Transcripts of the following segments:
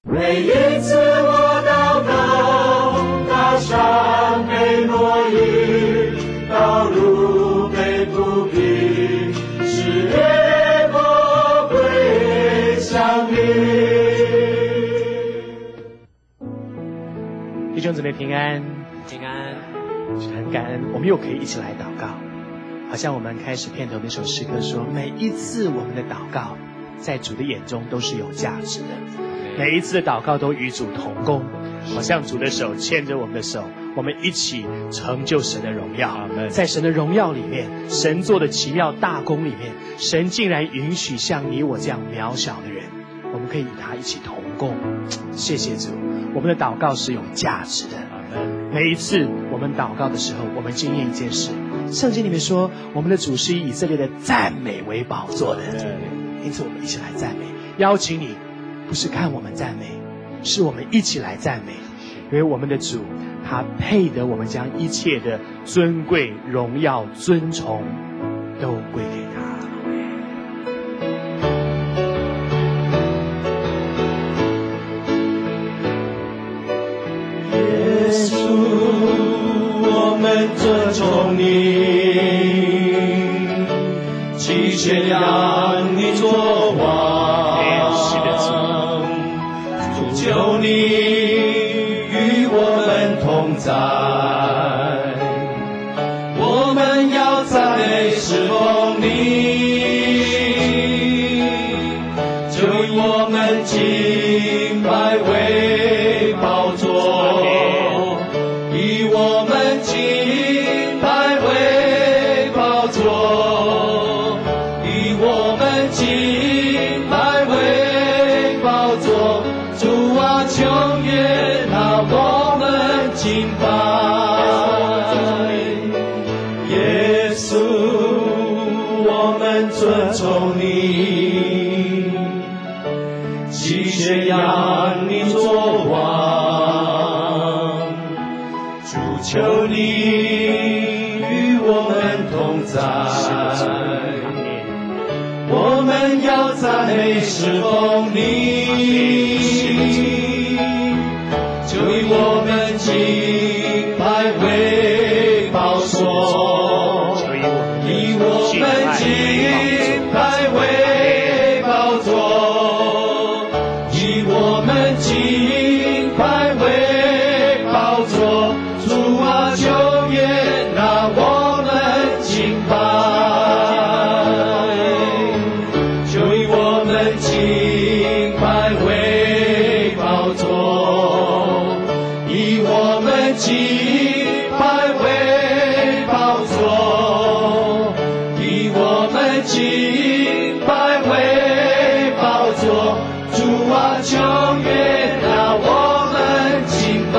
每一次我祷告，大山被挪移，道路被铺平，使烈火归向你。 弟兄姊妹平安， 平安， 很感恩，我们又可以一起来祷告。好像我们开始片头那首诗歌说，每一次我们的祷告，在主的眼中都是有价值的。每一次的祷告都与主同工，好像主的手牵着我们的手，我们一起成就神的荣耀。在神的荣耀里面，神做的奇妙大功里面，神竟然允许像你我这样渺小的人，我们可以与他一起同工。谢谢主，我们的祷告是有价值的。每一次我们祷告的时候，我们经验一件事，圣经里面说，我们的主是以以色列的赞美为宝座的。因此我们一起来赞美，邀请你不是看我们赞美，是我们一起来赞美，因为我们的主他配得我们将一切的尊贵荣耀尊崇都归给他。 耶稣，我们尊崇你，齐宣扬你作王，主求你与我们同在，我们要赞美侍奉你，就以我们敬拜为宝座，以我们敬拜为宝座，以我们敬拜为宝座，主啊，求悦纳我们敬拜。耶稣，我们尊崇你，齐宣扬你作王，主求你与我们同在，我们要赞美侍奉你，就以我们敬拜为宝座，以我们敬拜为宝座，以我们敬拜为宝座，主啊，求悦纳我们敬拜，就以我们敬拜为宝座，以我们敬拜为宝座，以我们敬拜为宝座，主啊，求悦纳我们敬拜，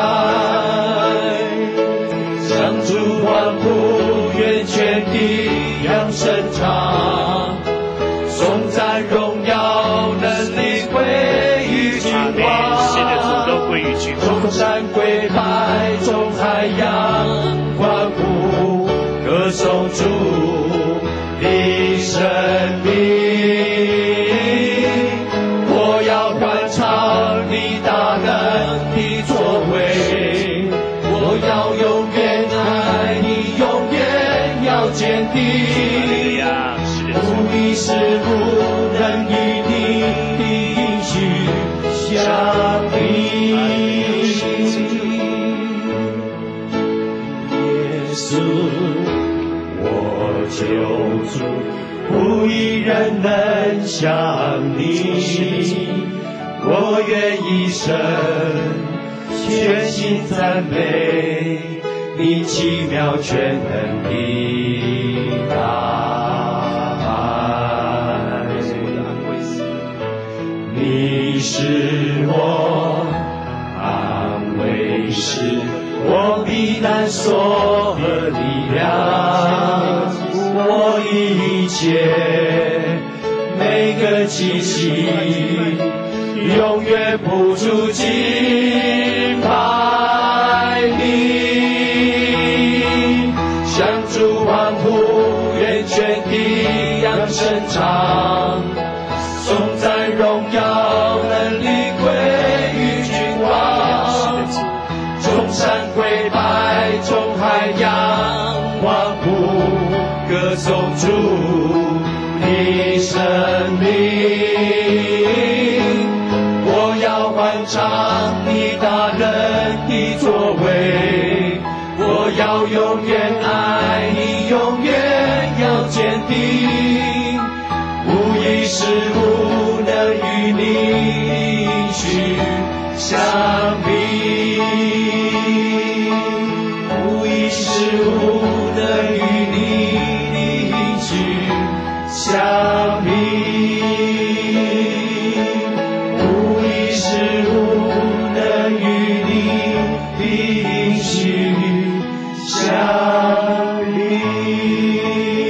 向主欢呼，愿全地扬声唱，颂赞荣耀能力归于君王，众山跪拜，众海洋欢呼，歌颂主的生命。我要欢唱你大能的作为，我要永远爱你，永远要坚定，不离是不能与你的应许相比。耶稣，我救主，无一人能像你，我愿一生全心赞美你奇妙全能的爱。你是我安慰，是我避难所和力量，我一切每个气息永远不住敬拜你，向主欢呼，愿全地扬声唱，颂赞荣耀能力归我要欢唱你大人的作为，我要永远爱你，永远要坚定，无一事无能与你应许相比，无一事无能与你应许相比，无一事无能与你的应许相比。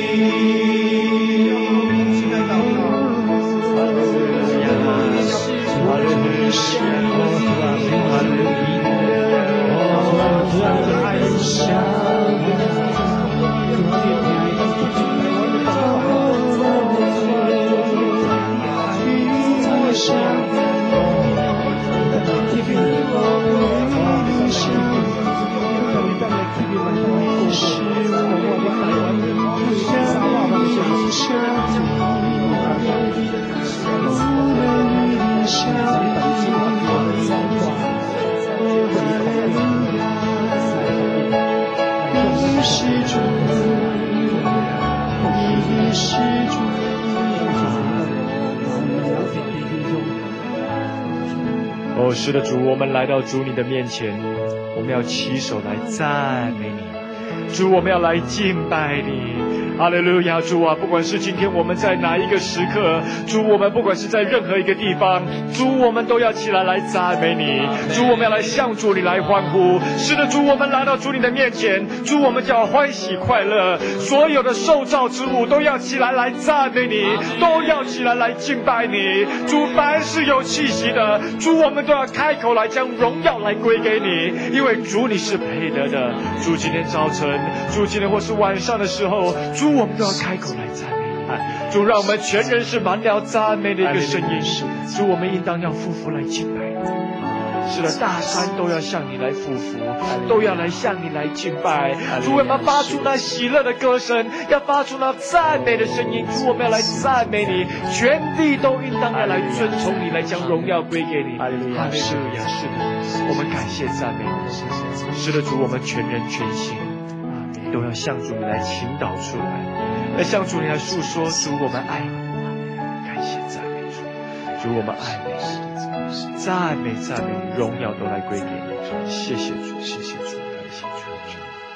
哦，是的，主，我们来到主你的面前，我们要起手来赞美你，主，我们要来敬拜你。哈利路亚，主啊，不管是今天我们在哪一个时刻，主，我们不管是在任何一个地方，主，我们都要起来赞美你，主，我们要来向主你来欢呼。是的，主，我们来到主你的面前，主，我们就要欢喜快乐，所有的受造之物都要起来赞美你，都要起来敬拜你。主，凡是有气息的，主，我们都要开口来将荣耀来归给你，因为主你是配得的。主，今天早晨，主，今天或是晚上的时候，主，我们都要开口来赞美你。主，让我们全人是满了赞美的一个声音。主，我们应当要夫妇来敬拜你。是的，大山都要向你来匍匐，都要来向你来敬拜。主，我们发出那喜乐的歌声，要发出那赞美的声音。主，我们要来赞美你，全地都应当要来尊崇你，来将荣耀归给你。哈利路亚！是的，我们感谢赞美你。是的，主，我们全人全心都要向主你来倾倒出来，来向主你来诉说，主，我们爱你，感谢赞美主，主，我们爱你，赞美赞美，荣耀都来归给你，谢谢主，谢谢主，感谢主。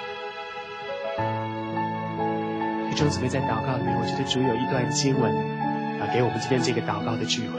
弟兄姊妹，在祷告里面，我觉得主有一段经文给我们今天这个祷告的聚会，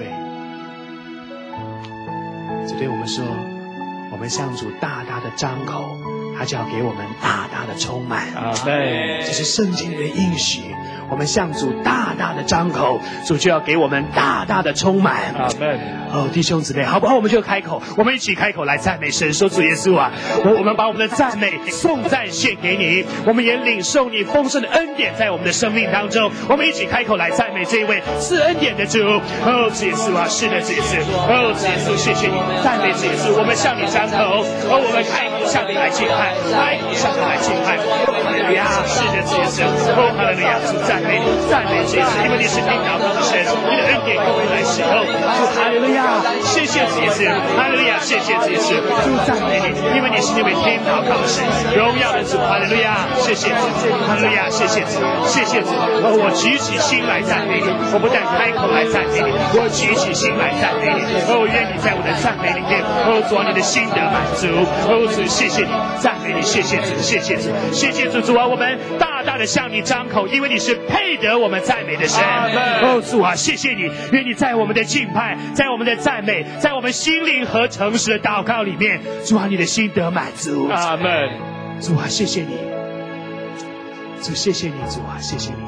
主对我们说，我们向主大大的张口，他就要给我们大大的充满。 阿们。 这是圣经里的应许，我们向主大大的张口，主就要给我们大大的充满。 阿们。 哦，弟兄姊妹，好不好？我们就开口，我们一起开口来赞美神，说主耶稣啊，我们把我们的赞美颂赞献给你，我们也领受你丰盛的恩典在我们的生命当中。我们一起开口来赞美这一位赐恩典的主。哦，主耶稣啊，是的，主耶稣。哦，主耶稣，谢谢你，赞美主耶稣。我们向你张口，我们开口向你来敬拜，开口向你来敬拜。哈利路亚，是的，主耶稣。哦，哈利路亚，主赞美你，赞美主耶稣，因为你是听祷告的神，你的恩典给我们来使用。主，哈利路亚。谢谢主耶稣，哈利路亚！谢谢主耶稣，主赞美你，因为你是那位听祷告的神，荣耀的主，哈利路亚！谢谢主，哈利路亚！谢谢主，谢谢主。我举起心来赞美你，我不但开口来赞美你，我举起心来赞美你。愿你在我的赞美里面，主啊，你的心得满足。主，谢谢你，赞美你，谢谢主，谢谢主，谢谢主，主啊，我们大大的向你张口，因为你是配得我们赞美的神。主啊，谢谢你，愿你在我们的敬拜，在我们的赞美，在我们心灵和诚实的祷告里面，主啊，你的心得满足。 阿们。 主啊，谢谢你，主，谢谢你，主啊，谢谢你。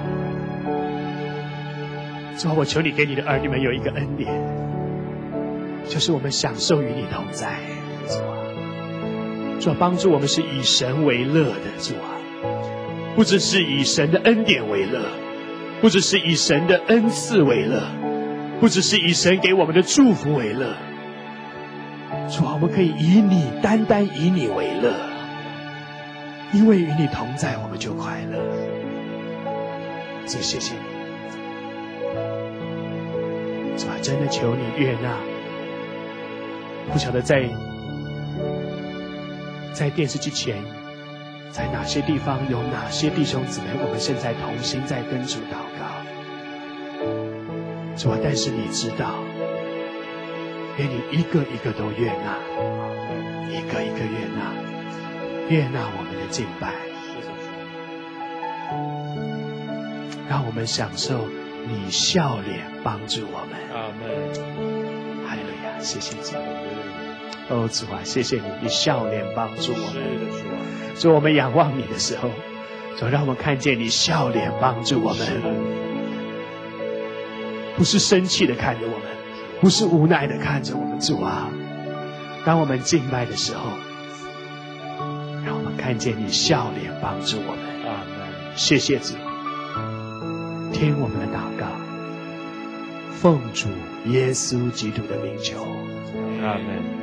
主啊，我求你给你的儿女们有一个恩典，就是我们享受与你同在。主啊，主啊，帮助我们是以神为乐的。主啊，不只是以神的恩典为乐，不只是以神的恩赐为乐，不只是以神给我们的祝福为乐。主啊，我们可以以你，单单以你为乐，因为与你同在，我们就快乐。主，谢谢你。 主啊，真的求你悦纳。不晓得在电视机前，在哪些地方有哪些弟兄姊妹，我们现在同心在跟主祷告。主啊，但是你知道，愿你一个一个都悦纳，一个一个悦纳，悦纳我们的敬拜，让我们享受你笑脸帮助我们。 阿门。 哈利路亚，谢谢主。哦，主啊，谢谢你，你笑脸帮助我们。主，我们仰望你的时候，主，让我们看见你笑脸帮助我们，不是生气的看着我们，不是无奈的看着我们。主啊，当我们敬拜的时候，让我们看见你笑脸帮助我们。 阿门。 谢谢主，听我们的祷告，奉主耶稣基督的名求。 阿门。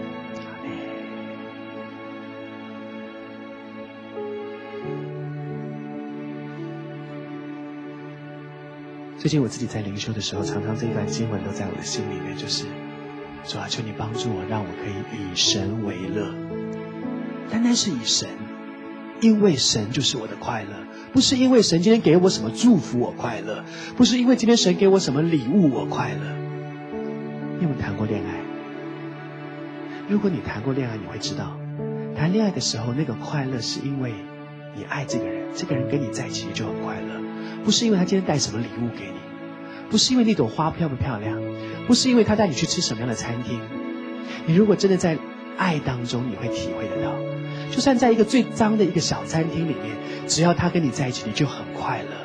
最近我自己在灵修的时候，常常这一段经文都在我的心里面，就是主啊，求你帮助我，让我可以以神为乐，单单是以神，因为神就是我的快乐，不是因为神今天给我什么祝福我快乐，不是因为今天神给我什么礼物我快乐。你有没有谈过恋爱？如果你谈过恋爱，你会知道，谈恋爱的时候那个快乐是因为你爱这个人，这个人跟你在一起就很快乐，不是因为他今天带什么礼物给你，不是因为那朵花漂不漂亮，不是因为他带你去吃什么样的餐厅。你如果真的在爱当中，你会体会得到，就算在一个最脏的一个小餐厅里面，只要他跟你在一起，你就很快乐。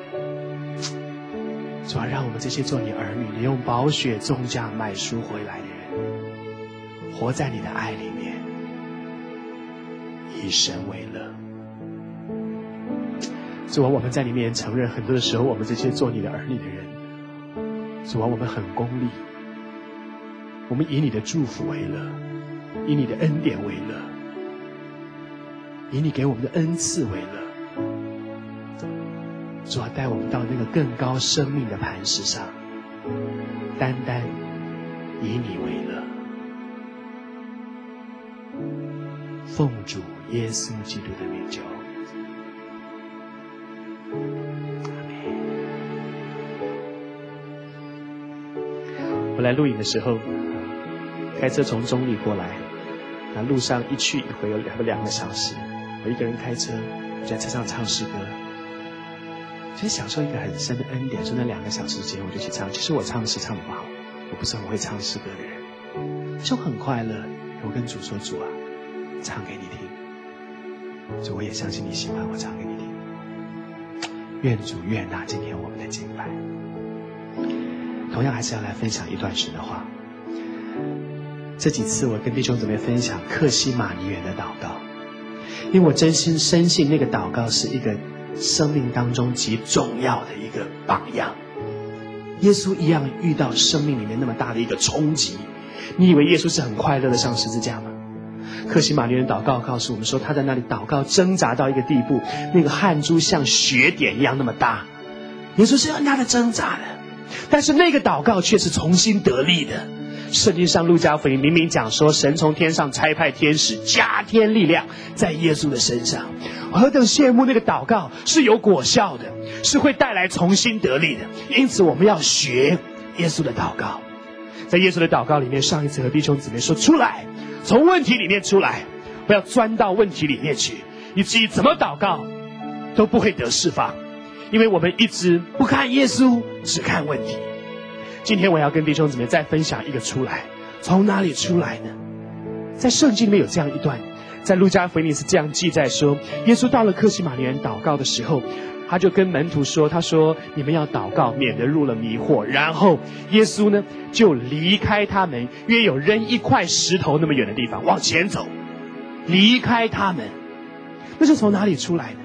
主啊，让我们这些做你儿女，你用宝血重价买赎回来的人，活在你的爱里面，以神为乐。主啊，我们在你面前承认，很多的时候，我们这些做你的儿女的人，主啊，我们很功利，我们以你的祝福为乐，以你的恩典为乐，以你给我们的恩赐为乐。主啊，带我们到那个更高生命的磐石上，单单以你为乐。奉主耶稣基督的名求。我来录影的时候，开车从中立过来，那路上一去一回有2个小时，我一个人开车，我在车上唱诗歌，其实享受一个很深的恩典，说那2个小时之前我就去唱。其实我唱诗唱得不好，我不是很会唱诗歌的人，就很快乐。我跟主说，主啊，唱给你听，主，我也相信你喜欢我唱给你听。愿主悦纳今天我们的敬拜。同样还是要来分享一段神的话。这几次我跟弟兄姊妹分享客西马尼园的祷告，因为我真心深信那个祷告是一个生命当中极重要的一个榜样。耶稣一样遇到生命里面那么大的一个冲击，你以为耶稣是很快乐的上十字架吗？客西马尼园祷告告诉我们说，他在那里祷告挣扎到一个地步，那个汗珠像血点一样那么大，耶稣是很大的挣扎的，但是那个祷告却是重新得力的。圣经上路加福音明明讲说，神从天上差派天使加添力量在耶稣的身上。何等羡慕那个祷告是有果效的，是会带来重新得力的。因此我们要学耶稣的祷告。在耶稣的祷告里面，上一次和弟兄姊妹说，出来，从问题里面出来，不要钻到问题里面去，以至于怎么祷告都不会得释放，因为我们一直不看耶稣，只看问题。今天我要跟弟兄姊妹再分享一个出来，从哪里出来呢？在圣经里面有这样一段，在路加福音里是这样记载说，耶稣到了客西马尼园祷告的时候，他就跟门徒说，他说，你们要祷告，免得入了迷惑。然后耶稣呢就离开他们，约有扔一块石头那么远的地方，往前走，离开他们。那是从哪里出来的？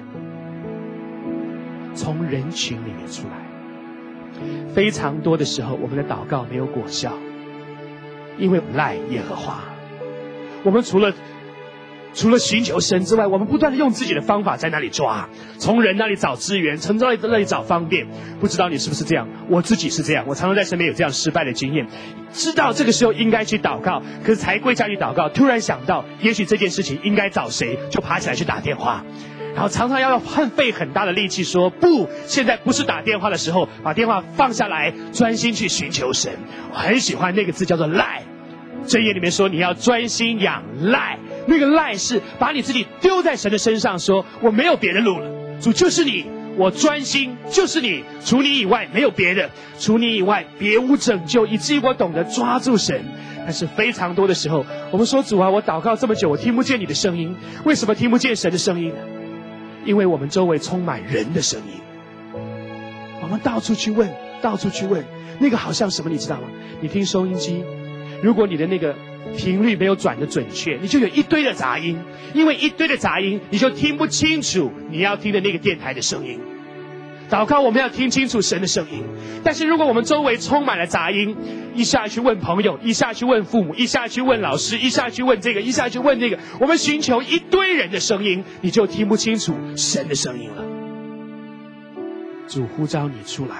从人群里面出来。非常多的时候，我们的祷告没有果效，因为赖耶和华。我们除了除了寻求神之外，我们不断的用自己的方法在那里抓，从人那里找资源，从那里找方便。不知道你是不是这样？我自己是这样，我常常在身边有这样失败的经验。知道这个时候应该去祷告，可是才跪下去祷告，突然想到，也许这件事情应该找谁，就爬起来去打电话。然后常常要费很大的力气说不，现在不是打电话的时候，把电话放下来，专心去寻求神。我很喜欢那个字叫做赖，箴言里面说你要专心仰赖，那个赖是把你自己丢在神的身上，说我没有别的路了，主就是你，我专心就是你，除你以外没有别的，除你以外别无拯救，以至于我懂得抓住神。但是非常多的时候，我们说主啊，我祷告这么久，我听不见你的声音。为什么听不见神的声音呢？因为我们周围充满人的声音，我们到处去问，那个好像什么你知道吗？你听收音机，如果你的那个频率没有转得准确，你就有一堆的杂音，因为一堆的杂音，你就听不清楚你要听的那个电台的声音。祷告我们要听清楚神的声音，但是如果我们周围充满了杂音，一下去问朋友，一下去问父母，一下去问老师，一下去问这个，一下去问那个，我们寻求一堆人的声音，你就听不清楚神的声音了。主呼召你出来，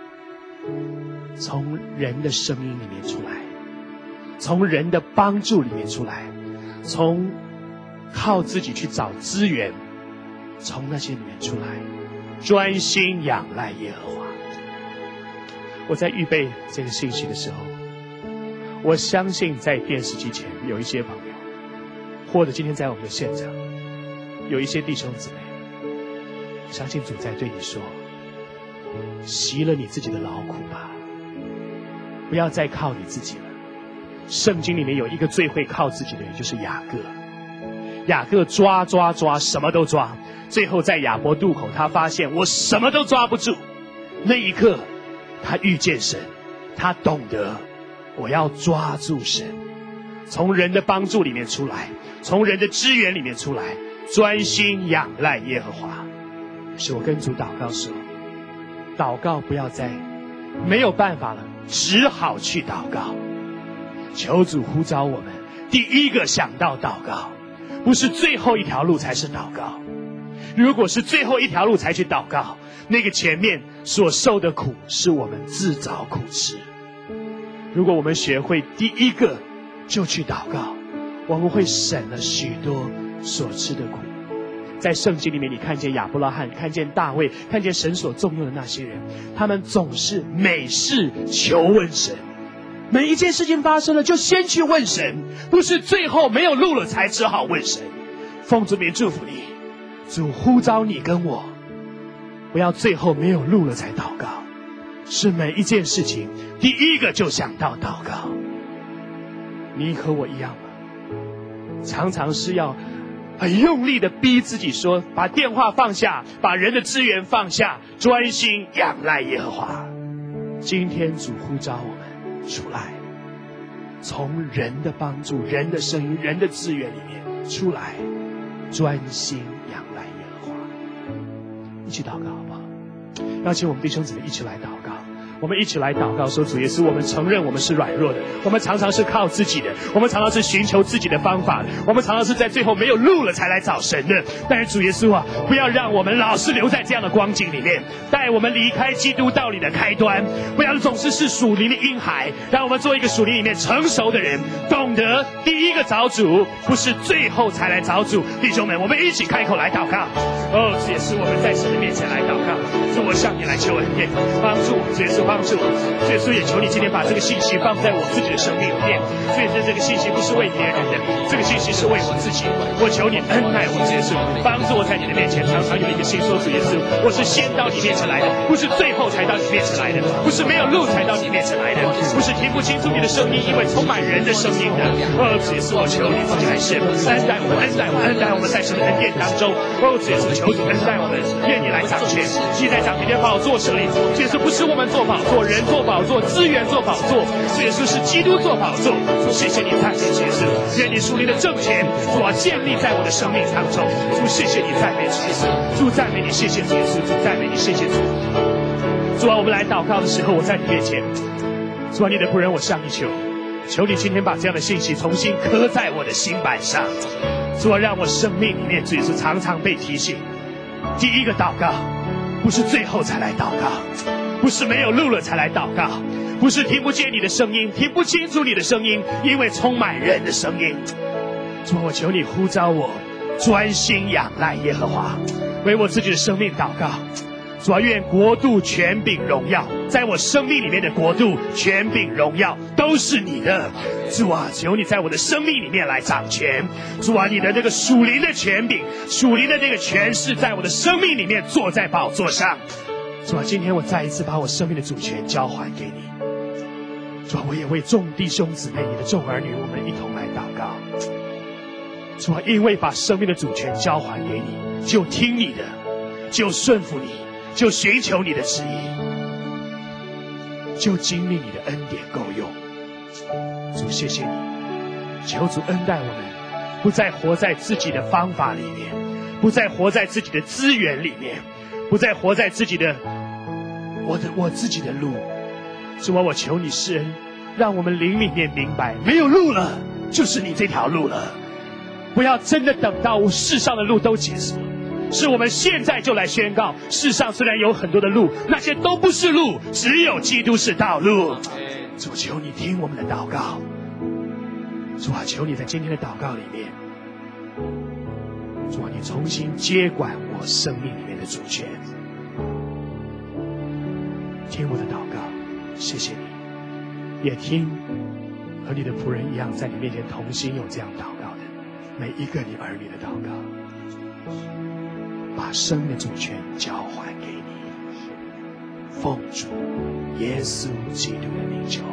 从人的声音里面出来，从人的帮助里面出来，从靠自己去找资源，从那些里面出来，专心仰赖耶和华。我在预备这个信息的时候，我相信在电视机前有一些朋友，或者今天在我们的现场有一些弟兄姊妹，相信主在对你说，息了你自己的劳苦吧，不要再靠你自己了。圣经里面有一个最会靠自己的人，就是雅各。雅各抓，什么都抓，最后在雅博渡口，他发现我什么都抓不住。那一刻他遇见神，他懂得我要抓住神，从人的帮助里面出来，从人的支援里面出来，专心仰赖耶和华。是我跟主祷告说，祷告不要再没有办法了，只好去祷告。求主呼召我们，第一个想到祷告，不是最后一条路才是祷告。如果是最后一条路才去祷告，那个前面所受的苦是我们自找苦吃。如果我们学会第一个就去祷告，我们会省了许多所吃的苦。在圣经里面，你看见亚伯拉罕，看见大卫，看见神所重用的那些人，他们总是每事求问神，每一件事情发生了就先去问神，不是最后没有路了才只好问神。奉主名祝福你，主呼召你跟我，不要最后没有路了才祷告，是每一件事情第一个就想到祷告。你和我一样吗？常常是要很用力的逼自己说，把电话放下，把人的资源放下，专心仰赖耶和华。今天主呼召我们出来，从人的帮助、人的声音、人的资源里面出来，专心仰赖耶和华。一起祷告好不好？邀请我们弟兄姊妹一起来祷告。我们一起来祷告说，主耶稣，我们承认我们是软弱的，我们常常是靠自己的，我们常常是寻求自己的方法的，我们常常是在最后没有路了才来找神的。但是主耶稣啊，不要让我们老是留在这样的光景里面，带我们离开基督道理的开端，不要总是属灵的婴孩，让我们做一个属灵里面成熟的人，懂得第一个找主，不是最后才来找主。弟兄们，我们一起开口来祷告。哦，主耶稣，我们在神的面前来祷告，主，我向你来求恩典，帮助我，主耶稣帮助我。主耶稣也求你今天把这个信息放在我自己的生命里面。主耶稣，这个信息不是为别人的，这个信息是为我自己。我求你恩待我，主耶稣，帮助我在你的面前常常有一个心说，主耶稣，我是先到你面前来的，不是最后才到你面前来的，不是没有路才到你面前来的，不是听不清楚你的声音，因为充满人的声音的。哦，主耶稣，我求你自己来施恩待我们，恩待我们，恩待我们在神的恩典当中。哦，主耶稣，求主恩待我们，愿你来掌权，你在掌权的宝座设立。主耶稣，不是我们做宝座，人做宝座，资源做宝座，主耶稣是基督做宝座。主，谢谢你赞美主耶稣，愿你属灵的政权主啊建立在我的生命当中。主，谢谢你赞美主耶稣，主赞美你，谢谢主耶稣，主赞美你，谢谢主。主啊，我们来祷告的时候，我在你面前，主啊，你的仆人我向你求，求你今天把这样的信息重新刻在我的心板上。 主啊，让我生命里面主耶稣常常被提醒，第一个祷告不是最后才来祷告，不是没有路了才来祷告，不是听不见你的声音，听不清楚你的声音，因为充满人的声音。主啊，我求你呼召我专心仰赖耶和华，为我自己的生命祷告。主啊，愿国度、权柄、荣耀，在我生命里面的国度、权柄、荣耀都是你的。主啊，求你在我的生命里面来掌权。主啊，你的这个属灵的权柄、属灵的这个权势，在我的生命里面坐在宝座上。主啊，今天我再一次把我生命的主权交还给你。主啊，我也为众弟兄姊妹、你的众儿女，我们一同来祷告。主啊，因为把生命的主权交还给你，就听你的，就顺服你，就寻求你的旨意，就经历你的恩典够用。主，谢谢你，求主恩待我们，不再活在自己的方法里面，不再活在自己的资源里面，不再活在自己的我自己的路。主啊，我求你施恩，让我们灵里面明白，没有路了，就是你这条路了。不要真的等到世上的路都结束，是我们现在就来宣告，世上虽然有很多的路，那些都不是路，只有基督是道路。主，求你听我们的祷告。主啊，求你在今天的祷告里面，主啊，你重新接管我生命里面的主权。听我的祷告，谢谢你，也听和你的仆人一样，在你面前同心有这样祷告的每一个你儿女的祷告，把生命的主权交还给你，奉主耶稣基督的名求。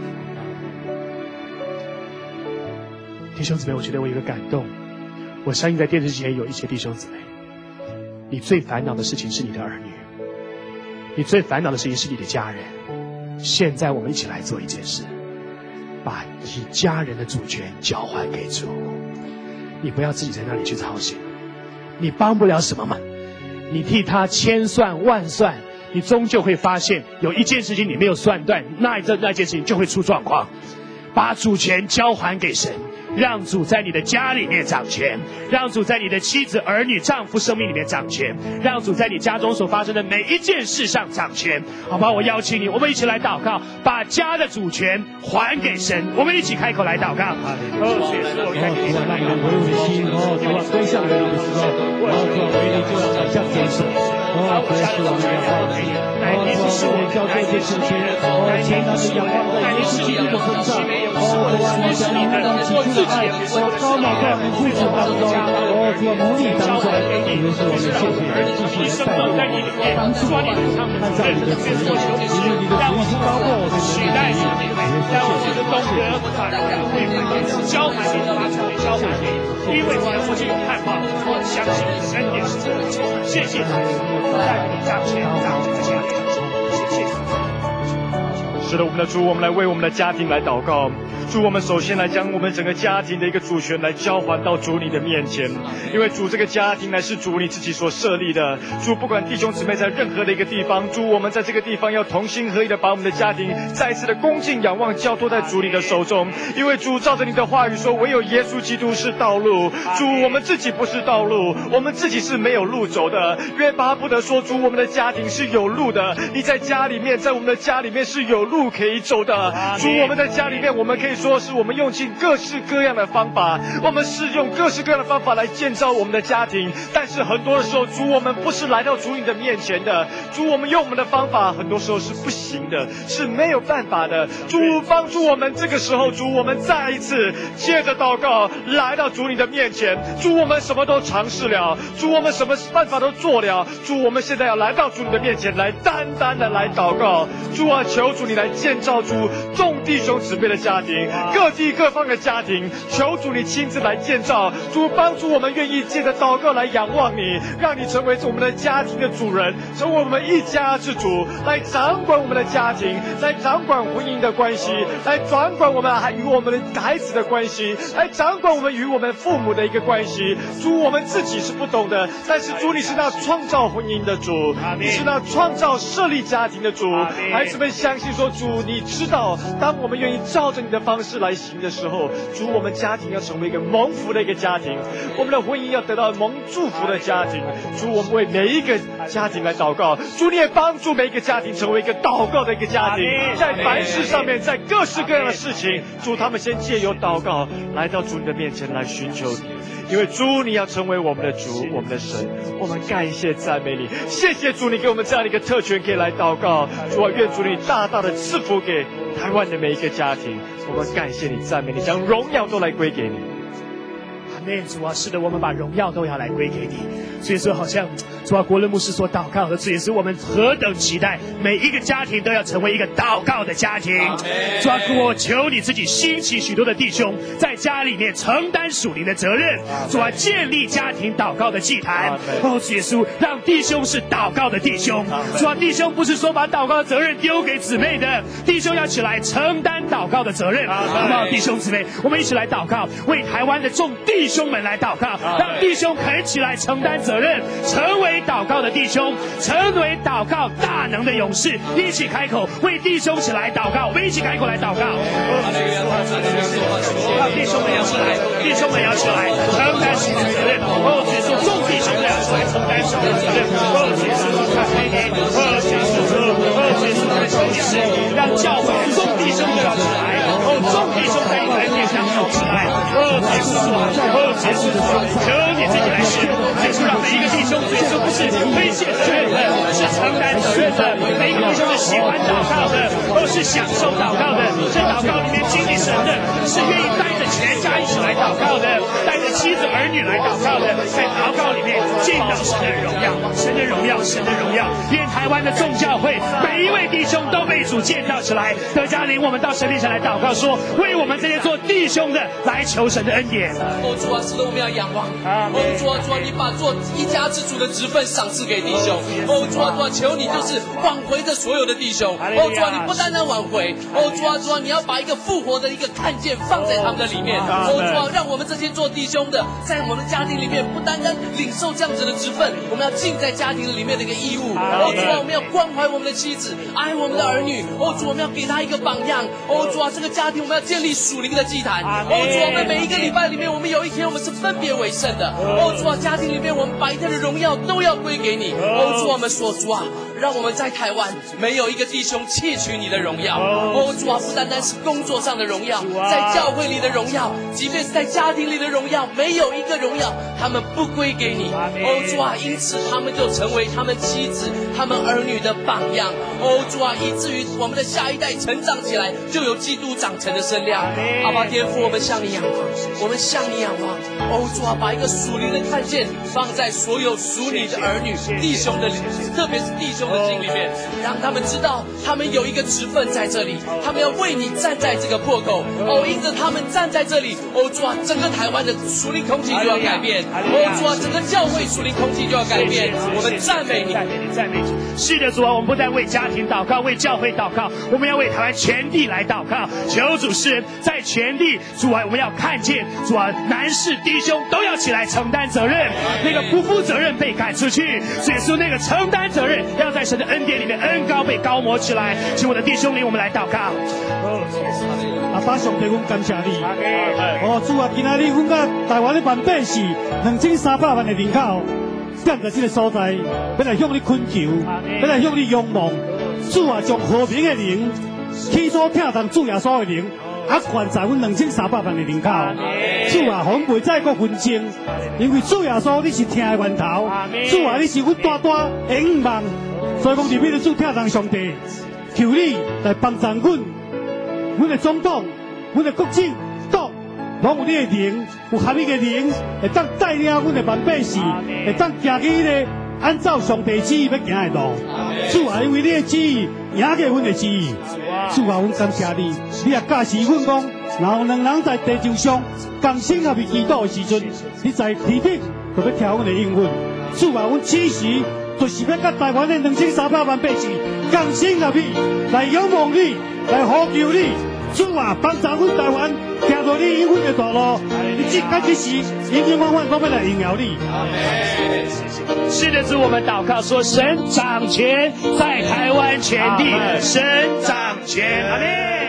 弟兄姊妹，我觉得我有一个感动，我相信在电视机前有一些弟兄姊妹，你最烦恼的事情是你的儿女，你最烦恼的事情是你的家人。现在我们一起来做一件事，把你家人的主权交还给主。你不要自己在那里去操心，你帮不了什么嘛，你替他千算万算，你终究会发现有一件事情你没有算断，那件事情就会出状况。把主权交还给神，让主在你的家里面掌权，让主在你的妻子、儿女、丈夫生命里面掌权，让主在你家中所发生的每一件事上掌权，好吧？我邀请你，我们一起来祷告，把家的主权还给神。我们一起开口来祷告。因为我是有盼望，我相信神也是这样。谢谢主，在你掌权的下面，谢谢。 是的，我们的主，我们来为我们的家庭来祷告。主，我们首先来将我们整个家庭的一个主权来交还到主你的面前，因为主这个家庭乃是主你自己所设立的。主，不管弟兄姊妹在任何的一个地方，主，我们在这个地方要同心合意的把我们的家庭再一次的恭敬仰望交托在主你的手中，因为主照着你的话语说，唯有耶稣基督是道路。主，我们自己不是道路，我们自己是没有路走的。约巴不得说，主，我们的家庭是有路的，你在家里面，在我们的家里面是有路可以走的。主，我们在家里面，我们可以说是我们用尽各式各样的方法，我们是用各式各样的方法来建造我们的家庭，但是很多的时候，主，我们不是来到主你的面前的。主，我们用我们的方法很多时候是不行的，是没有办法的。主，帮助我们，这个时候，主，我们再一次借着祷告来到主你的面前。主，我们什么都尝试了，主，我们什么办法都做了，主，我们现在要来到主你的面前，来单单的来祷告。主啊，求主你来建造主众弟兄姊妹的家庭，各地各方的家庭，求主你亲自来建造。主，帮助我们愿意借着祷告来仰望你，让你成为我们的家庭的主人，成为我们一家之主，来掌管我们的家庭，来掌管婚姻的关系，来掌管我们与我们的孩子的关系，来掌管我们与我们父母的一个关系。主，我们自己是不懂的，但是主，你是那创造婚姻的主，你是那创造设立家庭的主。孩子们相信说，主，你知道当当我们愿意照着你的方式来行的时候，主，我们家庭要成为一个蒙福的一个家庭，我们的婚姻要得到蒙祝福的家庭。主，我们为每一个家庭来祷告，主，你也帮助每一个家庭成为一个祷告的一个家庭，在凡事上面，在各式各样的事情，主，他们先借由祷告来到主你的面前来寻求你，因为主，你要成为我们的主，我们的神，我们感谢赞美你，谢谢主，你给我们这样的一个特权可以来祷告。主啊，愿主你大大的赐福给台湾的每一个家庭，我们感谢你，赞美你，将荣耀都来归给你。 阿们。主啊，是的，我们把荣耀都要来归给你。所以说，好像主啊，国伦牧师所祷告的，这也是我们何等期待，每一个家庭都要成为一个祷告的家庭。主啊，我求你自己兴起许多的弟兄，在家里面承担属灵的责任。主啊，建立家庭祷告的祭坛。哦，主耶稣，让弟兄是祷告的弟兄。主啊，弟兄不是说把祷告的责任丢给姊妹的，弟兄要起来承担祷告的责任，好不好？弟兄姊妹，我们一起来祷告，为台湾的众弟兄们来祷告，让弟兄肯起来承担责任，成为祷告的弟兄，成为祷告大能的勇士。一起开口为弟兄起来祷告，我们一起开口来祷告。弟兄们要起来，弟兄们要起来承担属灵的责任。哦，主耶稣，众弟兄们要起来承担属灵的责任。哦，主耶稣，看美你，哦，主耶稣，哦，主耶稣，我们求你是让教会众弟兄都要起来，哦，众弟兄在你的面上要起来。哦，主耶稣，哦，主耶稣，求你自己来施，主耶稣让每一个弟兄，主耶稣不是推卸责任的，是承担责任的。每一个弟兄是喜欢祷告的，都是享受祷告的，是祷告里面经历神的，是愿意带着全家一起来祷告的，带着妻子儿女来祷告的，在祷告里面见到神的荣耀，神的荣耀，神的荣耀。愿台湾的众教会每一位弟兄都被主建造起来。德嘉领我们到神面前来祷告，说为我们这些做弟兄的来求神的恩典。 哦，主啊，是的，我们要仰望。哦，主啊，主啊，你把做一家之主的职分赏赐给弟兄。哦，主啊，主啊，求你就是挽回这所有的弟兄。哦，主啊，你不单单挽回。哦，主啊，主啊，你要把一个复活的一个看见放在他们的里面。哦，主啊，让我们这些做弟兄的，在我们的家庭里面不单单领受这样子的职分，我们要尽在家庭里面的一个义务。哦，主啊，我们要关怀我们的妻子，爱我们的儿女。哦，主，我们要给他一个榜样。哦，主啊，这个家庭我们要建立属灵的祭坛。哦，主啊，我们每一个礼拜里面，我们有一天我们是分别为圣的。哦，主啊，家庭里面我们白天的荣耀都要归给你。哦，主啊，我们说，主啊，让我们在台湾没有一个弟兄窃取你的荣耀。哦，主啊，不单单是工作上的荣耀，在教会里的荣耀，即便是在家庭里的荣耀，没有一个荣耀他们不归给你。哦，主啊，因此他们就成为他们妻子、他们儿女的榜样。哦，主啊，以至于我们的下一代成长起来，就有基督长成的身量。阿爸天父，我们向你仰望，我们向你仰望。哦，主啊，把一个属灵的看见放在所有属你的儿女、弟兄的里，特别是弟兄的心里面，让他们知道他们有一个职分在这里，他们要为你站在这个破口。哦，因着他们站在这里，哦，主啊，整个台湾的属灵空气就要改变。哦，主啊，整个教会属灵空气就要改变。我们赞美你， 赞美主。是的，主啊，我们不但为家庭祷告，为教会祷告，我们要为台湾全地来祷告。求主施恩，在全地，主啊，我们要看见，主啊，男士弟兄都要起来承担责任，那个不负责任被赶出去。所以说，那个承担责任要在神的恩典里面恩膏被高摩起来。请我的弟兄领我们来祷告。 阿爸上帝，阮感谢你。哦，主啊，今仔日阮甲台湾的万百姓2300万的人口，站在这个所在，要来向你恳求，要来向你仰望。主啊，将和平的灵，起初听从主耶稣的灵，灌在阮2300万的人口。主啊，阮袂再过纷争，因为主耶稣你是听的源头。主啊，你是阮大大的仰望。所以讲，入面的主听从上帝，求你来帮助阮的总统、阮的国政党，拢有你的灵，有合一的灵，会当带领阮的万百姓，会当行去咧按照上帝旨意要行的路。主啊，因为你的旨意赢过阮的旨意。主啊，阮感谢你，你也教示阮讲，若有两人在地上上同心合意祈祷的时阵，你在天顶就要听阮的应允。主啊，阮此时就是要甲台湾的2300万百姓同心合意来仰望你，来呼求你。主啊，帮助阮台湾行到你应允的道路，你即刻即时永永远远都要来荣耀你。 是的，主，我们祷告说，神掌权在台湾全地，神掌权，阿们。